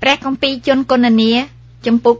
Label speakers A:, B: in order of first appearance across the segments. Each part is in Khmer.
A: ព្រះគម្ពីរជនគុណនាចំពុក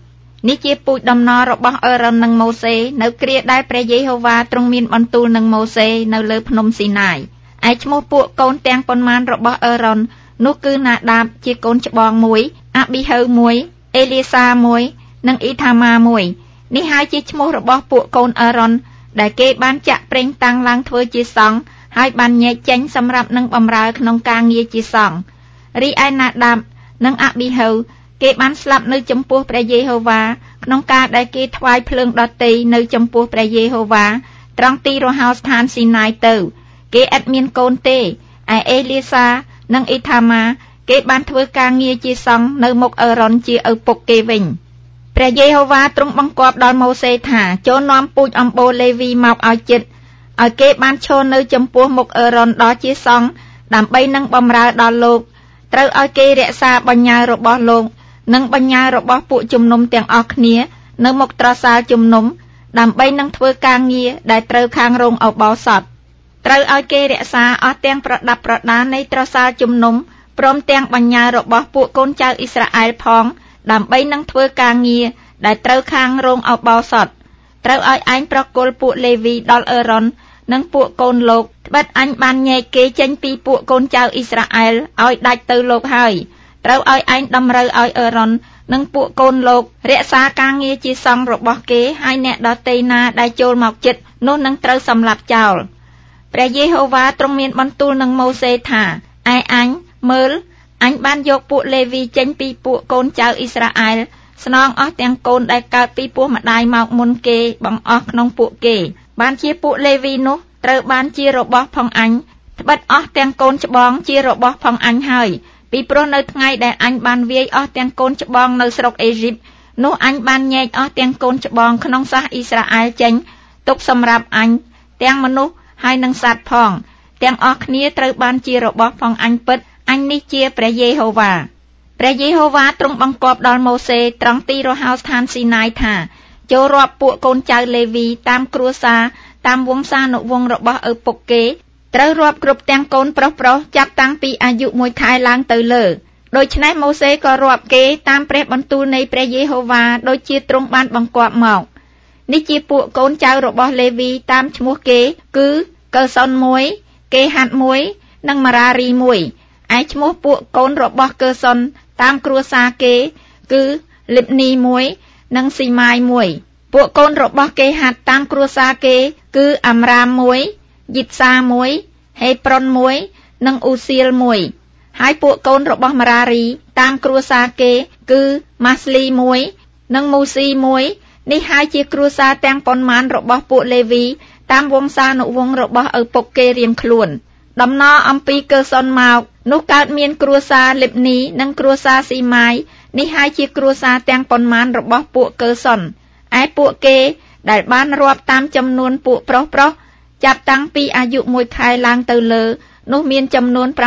A: 3នេះជាពូជដំណររបស់អេរ៉ុននិងម៉ូសេនៅគ្រាដែលព្រះយេហូវ៉ាទ្រង់មានបន្ទូលនឹងម៉ូសេនៅលើភ្នំស៊ីណាយឯឈ្មោះពួកកូនទាំងប៉ុន្មានរបស់អេរ៉ុននោះគឺណាដាបជាកូនច្បងមួយអាប៊ីហូមួយអេលីសាមួយនិងអ៊ីថាម៉ាមួយនេះហើយជាឈ្មោះរបស់ពួកកូនអេរ៉ុនដែលគេបានចាក់ប្រេងតាំងឡើងធ្វើជាសង្ឃហើយបានញែកចេញសម្រាប់នឹងបម្រើក្នុងការងារជាសង្ឃរីឯណាដាបនិងអាប៊ីហូគេបានស្លាប់នៅចំពោះព្រះយេហូវ៉ាក្នុងការដែលគេថ្វាយភ្លើងដុតេនៅចំពោះព្រះយេហូវ៉ាត្រង់ទីរហោស្ថានស៊ីណាយទៅគេឥតមានកូនទេឯអេលីសានិងអ៊ីថាម៉ាគេបានធ្វើការងារជាសង្ឃនៅមុខអេរ៉ុនជាឪពុកគេវិញព្រះយេហូវ៉ាទ្រង់បង្គាប់ដល់ម៉ូសេថាចូលនាំពូជអំបូរលេវីមកឲ្យជិតឲ្យគេបានឈរនៅចំពោះមុខអេរ៉ុនដល់ជាសង្ឃដើម្បីនឹងបម្រើដល់លោកត្រូវឲ្យគេរក្សាបញ្ញើរបស់លោកនិងបញ្ញើរបស់ពួកជំនុំទាំងអស់គ្នានៅមុខត្រសាលជំនុំដើម្បីនឹងធ្វើការងារដែលត្រូវខាងរោងឧបោសថត្រូវឲ្យគេរក្សាអស់ទាំងប្រដាប់ប្រដានៃត្រសាលជំនុំព្រមទាំងបញ្ញើរបស់ពួកកូនចៅអ៊ីស្រាអែលផងដើម្បីនឹងធ្វើការងារដែលត្រូវខាងរោងឧបោសថត្រូវឲ្យឯងប្រគល់ពួកលេវីដល់អេរ៉ុននិងពួកកូនលោកត្បិតអញបានញែកគេចេញពីពួកកូនចៅអ៊ីស្រាអែលឲ្យដាច់ទៅលោកហើយត្រូវឲ្យឯងតម្រូវឲ្យអេរ៉ុននិងពួកកូនលោករក្សាការងារជាសង្ឃរបស់គេហើយអ្នកដទៃណាដែលចូលមកជិតនោះនឹងត្រូវសម្លាប់ចោលព្រះយេហូវ៉ាទ្រង់មានបន្ទូលនឹងម៉ូសេថាឯអញមើលអញបានយកពួកលេវីចេញពីពួកកូនចៅអ៊ីស្រាអែលស្នងអស់ទាំងកូនដែលកើតពីពោះម្ដាយមកមុនគេបង្អស់ក្នុងពួកគេបានជាពួកលេវីនោះត្រូវបានជារបស់ផងអញត្បិតអស់ទាំងកូនច្បងជារបស់ផងអញហើយពីព្រោះនៅថ្ងៃដែលអញបានវាយអស់ទាំងកូនច្បងនៅស្រុកអេស៊ីបនោះអញបានញែកអស់ទាំងកូនច្បងក្នុងសាសអ៊ីស្រាអែលចេញទុកសម្រាប់អញទាំងមនុស្សហើយនិងសត្វផងទាំងអស់គ្នាត្រូវបានជារបស់ផងអញពិតអញនេះជាព្រះយេហូវ៉ាព្រះយេហូវ៉ាទ្រង់បង្គាប់ដល់ម៉ូសេត្រង់ទីរហោស្ថានស៊ីណាយថាចូលរាប់ពួកកូនចៅលេវីតាមគ្រួសារតាមវង្សានុវង្សរបស់ឪពុកគេត្រូវរាប់គ្រប់ទាំងកូនប្រុសចាប់តាំងពីអាយុ1ខែឡើងទៅលើដូច្នេះម៉ូសេក៏រាប់គេតាមព្រះបន្ទូលនៃព្រះយេហូវ៉ាដូចជាទ្រង់បានបង្គាប់មកនេះជាពួកកូនចៅរបស់លេវីតាមឈ្មោះគេគឺកើសុន1គេហាត់1និងម៉ារារី1ឯឈ្មោះពួកកូនរបស់កើសុនតាមគ្រួសារគេគឺលីបនី1និងស៊ីម៉ាយ1ពួកកូនរបស់គេហាត់តាមគ្រួសារគេគឺអាំរ៉ាម1យិតសា1ហេប្រុន1និងអ៊ូសៀល1ហើយពួកកូនរបស់ម៉ារារីតាមគ្រួសារគេគឺម៉ាស្លី1និងមូស៊ី1នេះហើយជាគ្រួសារទាំងប៉ុន្មានរបស់ពួកលេវីតាមវង្សានុវង្សរបស់ឪពុកគេរៀងខ្លួនដំណរអំពីកើសុនមកនោះកើតមានគ្រួសារលីបនីនិងគ្រួសារស៊ីម៉ាយនេះហើយជាគ្រួសារទាំងប៉ុន្មានរបស់ពួកកើសុនឯពួកគេដែលបានរាប់តាមចំនួនពួកប្រុសចាប់តាំងពីអាយុ1ខែឡើងទៅលើនោះមានចំនួន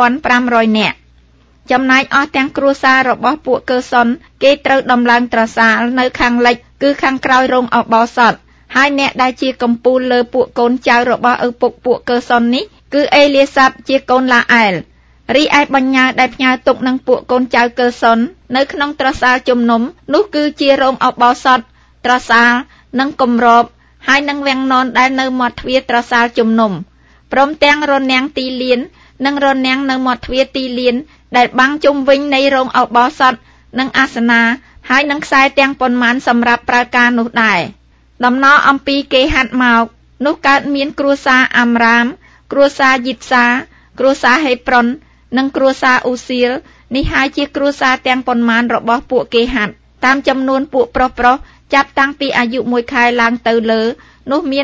A: 7500 នាក់ចំណែកអស់ទាំងគ្រួសាររបស់ពួកកើសុនគេត្រូវដំឡើងត្រសាលនៅខាងលិចគឺខាងក្រោយរោងឧបោសថហើយអ្នកដែលជាកំពូលលើពួកកូនចៅរបស់ឪពុកពួកកើសុននេះគឺអេលីសាបជាកូនឡាអែលរីឯបញ្ញើដែលផ្ញើទុកនឹងពួកកូនចៅកើសុននៅក្នុងត្រសាលជំនុំនោះគឺជារោងឧបោសថត្រសាលនិងគម្របហើយនឹងវាំងននដែលនៅមាត់ទ្វារត្រសាលជំនុំព្រមទាំងរនាំងទីលាននិងរនាំងនៅមាត់ទ្វារទីលានដែលបាំងជុំវិញនៃរោងឧបោសថនិងអាសនាហើយនឹងខ្សែទាំងប៉ុន្មានសម្រាប់ប្រើការនោះដែរដំណរអំពីគេហាត់មកនោះកើតមានគ្រួសារអាំរ៉ាមគ្រួសារយិតសាគ្រួសារហេប្រុននិងគ្រួសារអ៊ូសៀលនេះហើយជាគ្រួសារទាំងប៉ុន្មានរបស់ពួកគេហាត់តាមចំនួនពួកប្រុសចាប់តាំងពីអាយុ1ខែឡើងទៅលើនោះមាន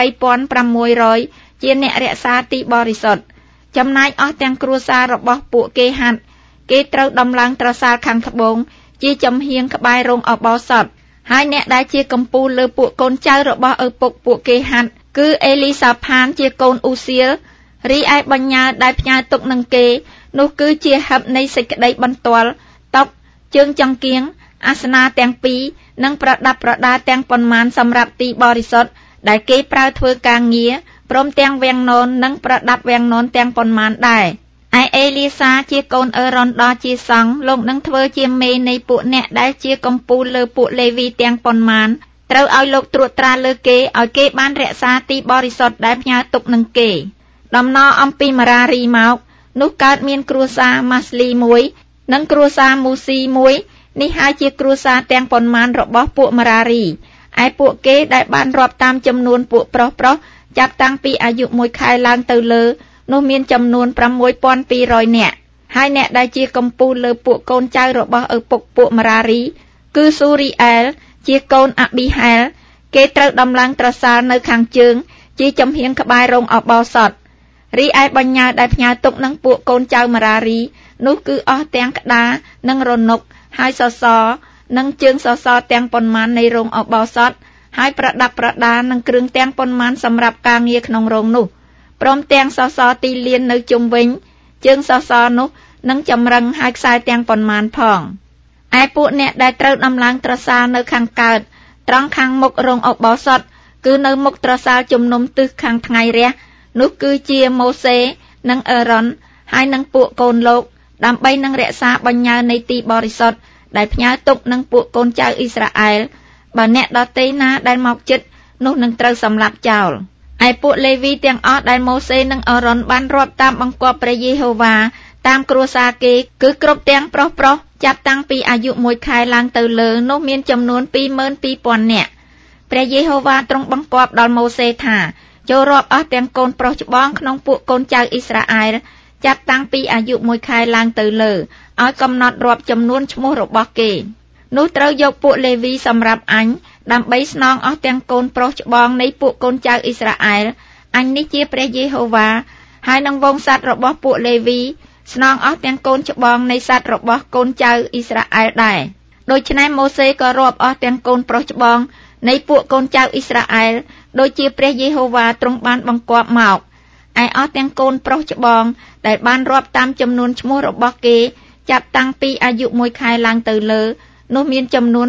A: 8600 ជាអ្នករក្សាទីបរិសុទ្ធចំណែកអស់ទាំងគ្រួសាររបស់ពួកគេហាត់គេត្រូវដំឡើងត្រសាលខាងត្បូងជាចំហៀងក្បែររោងឧបោសថហើយអ្នកដែលជាកំពូលលើពួកកូនចៅរបស់ឪពុកពួកគេហាត់គឺអេលីសាផានជាកូនអ៊ូសៀលរីឯបញ្ញើដែលផ្ញើទុកនឹងគេនោះគឺជាហឹបនៃសេចក្តីបន្ទាល់តុជើងចង្គៀងអាសនាទាំងពីរនិងប្រដាប់ប្រដាទាំងប៉ុន្មានសម្រាប់ទីបរិសុទ្ធដែលគេប្រើធ្វើការងារព្រមទាំងវាំងនននិងប្រដាប់វាំងននទាំងប៉ុន្មានដែរឯអេលីសាជាកូនអេរ៉ុនដ៏ជាសង្ឃលោកនឹងធ្វើជាមេនៃពួកអ្នកដែលជាកំពូលលើពួកលេវីទាំងប៉ុន្មានត្រូវឲ្យលោកត្រួតត្រាលើគេឲ្យគេបានរក្សាទីបរិសុទ្ធដែលផ្ញើទុកនឹងគេដំណរអំពីម៉ារារីមកនោះកើតមានគ្រួសារម៉ាស្លីមួយនិងគ្រួសារមូស៊ីមួយនេះហើយជាគ្រួសារទាំងប៉ុន្មានរបស់ពួកម៉ារារីឯពួកគេដែលបានរាប់តាមចំនួនពួកប្រុសចាប់តាំងពីអាយុ1ខែឡើងទៅលើនោះមានចំនួន 6200 នាក់ហើយអ្នកដែលជាកំពូលលើពួកកូនចៅរបស់ឪពុកពួកម៉ារារីគឺស៊ូរីអែលជាកូនអាប៊ីហែលគេត្រូវដំឡើងត្រសាលនៅខាងជើងជាចំហៀងក្បែររោងអបោសតរីឯបញ្ញើដែលផ្ញើទុកនឹងពួកកូនចៅម៉ារារីនោះគឺអស់ទាំងក្តារនិងរនុកហើយសសរនិងជើងសសរទាំងប៉ុន្មាននៃរោងអបោសតហើយប្រដាប់ប្រដានឹងគ្រឿងទាំងប៉ុន្មានសម្រាប់ការងារក្នុងរោងនោះព្រមទាំងសសរទីលាននៅជុំវិញជើងសសរនោះនឹងចម្រឹងហើយខ្សែទាំងប៉ុន្មានផងឯពួកអ្នកដែលត្រូវដំឡើងត្រសាលនៅខាងកើតត្រង់ខាងមុខរោងអបោសតគឺនៅមុខត្រសាលជំនុំទិសខាងថ្ងៃរះនោះគឺជាម៉ូសេនិងអេរ៉ុនហើយនឹងពួកកូនលោកដើម្បីនឹងរក្សាបញ្ញើនៃទីបរិសុទ្ធដែលផ្ញើទុកនឹងពួកកូនចៅអ៊ីស្រាអែលបើអ្នកដទៃណាដែលមកជិតនោះនឹងត្រូវសម្លាប់ចោលឯពួកលេវីទាំងអស់ដែលម៉ូសេនិងអេរ៉ុនបានរាប់តាមបង្គាប់ព្រះយេហូវ៉ាតាមគ្រួសារគេគឺគ្រប់ទាំងប្រុសចាប់តាំងពីអាយុ1ខែឡើងទៅលើនោះមានចំនួន 22,000 នាក់ព្រះយេហូវ៉ាទ្រង់បង្គាប់ដល់ម៉ូសេថាចូលរាប់អស់ទាំងកូនប្រុសច្បងក្នុងពួកកូនចៅអ៊ីស្រាអែលចាប់តាំងពីអាយុ1ខែឡើងទៅលើឲ្យកំណត់រាប់ចំនួនឈ្មោះរបស់គេនោះត្រូវយកពួកលេវីសម្រាប់អញដើម្បីស្នងអស់ទាំងកូនប្រុសច្បងនៃពួកកូនចៅអ៊ីស្រាអែលអញនេះជាព្រះយេហូវ៉ាហើយនឹងវង្សស័ក្តិរបស់ពួកលេវីស្នងអស់ទាំងកូនច្បងនៃសត្វរបស់កូនចៅអ៊ីស្រាអែលដែរដូច្នេះម៉ូសេក៏រាប់អស់ទាំងកូនប្រុសច្បងនៃពួកកូនចៅអ៊ីស្រាអែលដូចជាព្រះយេហូវ៉ាទ្រង់បានបង្គាប់មកឯអស់ទាំងកូនប្រុសច្បងដែលបានរាប់តាមចំនួនឈ្មោះរបស់គេចាប់តាំងពីអាយុ1ខែឡើងទៅលើនោះមានចំនួន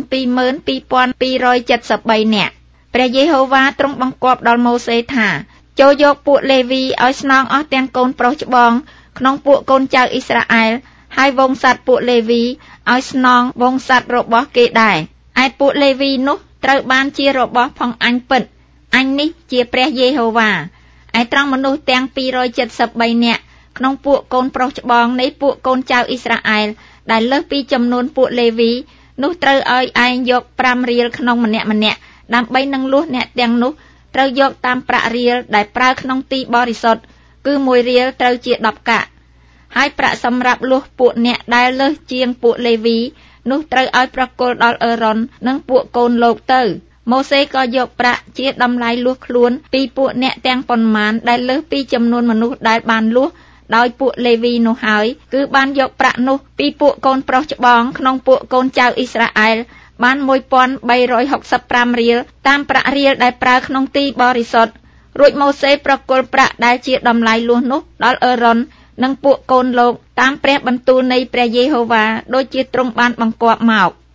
A: 22,273 នាក់ព្រះយេហូវ៉ាទ្រង់បង្គាប់ដល់ម៉ូសេថាចូលយកពួកលេវីឲ្យស្នងអស់ទាំងកូនប្រុសច្បងក្នុងពួកកូនចៅអ៊ីស្រាអែលហើយវង្សសត្វពួកលេវីឲ្យស្នងវង្សសត្វរបស់គេដែរឯពួកលេវីនោះត្រូវបានជារបស់ផងអញពិតអញនេះជាព្រះយេហូវ៉ាឯត្រង់មនុស្សទាំង273នាក់ក្នុងពួកកូនប្រុសច្បងនៃពួកកូនចៅអ៊ីស្រាអែលដែលលើសពីចំនួនពួកលេវីនោះត្រូវឲ្យឯងយក5រៀលក្នុងម្នាក់ដើម្បីនឹងលួសអ្នកទាំងនោះត្រូវយកតាមប្រាក់រៀលដែលប្រើក្នុងទីបរិសុទ្ធគឺ1រៀលត្រូវជា10កាក់ហើយប្រាក់សម្រាប់លួសពួកអ្នកដែលលើសជាងពួកលេវីនោះត្រូវឲ្យប្រគល់ដល់អេរ៉ុននិងពួកកូនលោកទៅម៉ូសេក៏យកប្រាក់ជាតម្លៃលួសខ្លួនពីពួកអ្នកទាំងប៉ុន្មានដែលលើសពីចំនួនមនុស្សដែលបានលួសដោយពួកលេវីនោះហើយគឺបានយកប្រាក់នោះពីពួកកូនប្រុសច្បងក្នុងពួកកូនចៅអ៊ីស្រាអែលបាន 1365 រៀលតាមប្រាក់រៀលដែលប្រើក្នុងទីបរិសុទ្ធរួចម៉ូសេប្រគល់ប្រាក់ដែលជាតម្លៃលួសនោះដល់អេរ៉ុននិងពួកកូនលោកតាមព្រះបន្ទូលនៃព្រះយេហូវ៉ាដូចជាទ្រង់បានបង្គាប់មក